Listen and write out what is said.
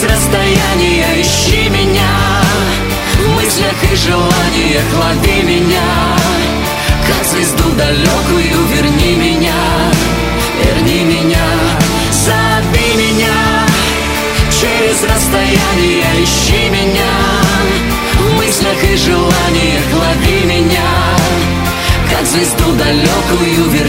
через расстояние ищи меня. В мыслях и желаниях лови меня, как звезду далекую верни меня. Верни меня, зови меня, через расстояние ищи меня. В мыслях и желаниях лови меня, как звезду далекую верни меня.